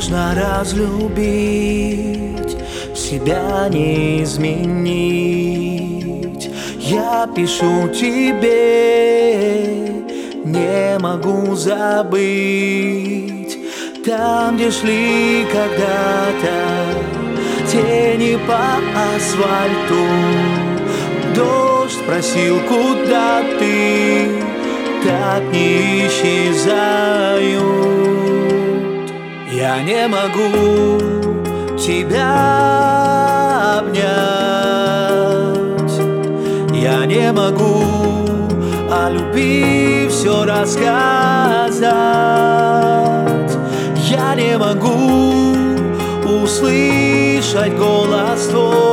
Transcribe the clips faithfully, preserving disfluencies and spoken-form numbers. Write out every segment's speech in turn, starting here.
Сложно разлюбить, себя не изменить. Я пишу тебе, не могу забыть. Там, где шли когда-то тени по асфальту, дождь спросил, куда ты, так не исчезают. Я не могу тебя обнять, я не могу о любви все рассказать. Я не могу услышать голос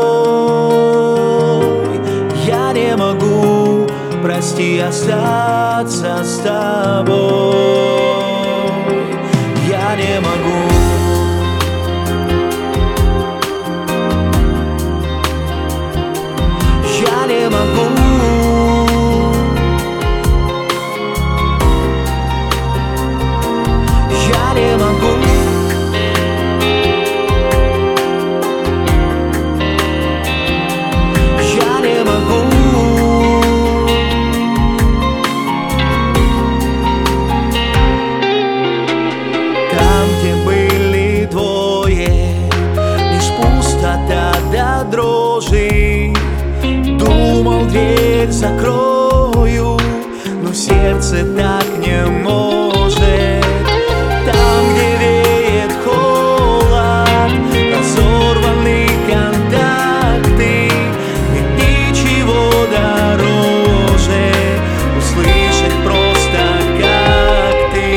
твой. Я не могу, прости, остаться с тобой. Я не могу. Я не могу. Я не могу. Я не могу. Там, где были двое, лишь пустота до дрожи. Думал, дверь закрою, но сердце так не может. Там, где веет холод, разорваны контакты, нет ничего дороже услышать просто, как ты.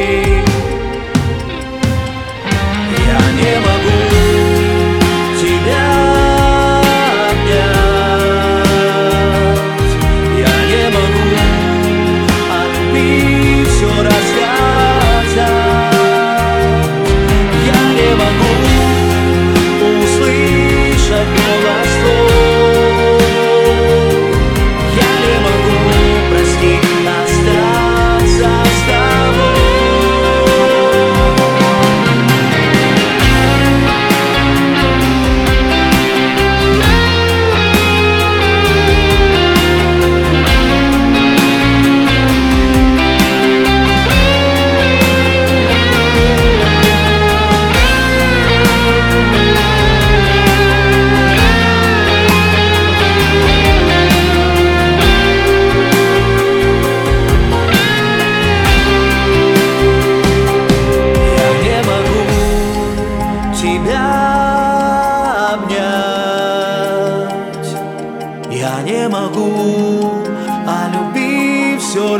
Я не могу тебя обнять, я не могу о любви все рассказать. Я не могу услышать голос твой. Я не могу, прости, остаться с тобой. Тебя обнять, я не могу о любви все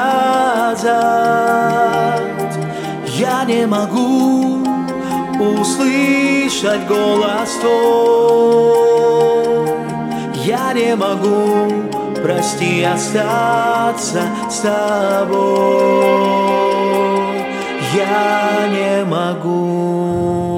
рассказать. Я не могу услышать голос твой. Я не могу, прости, остаться с тобой. Я не могу.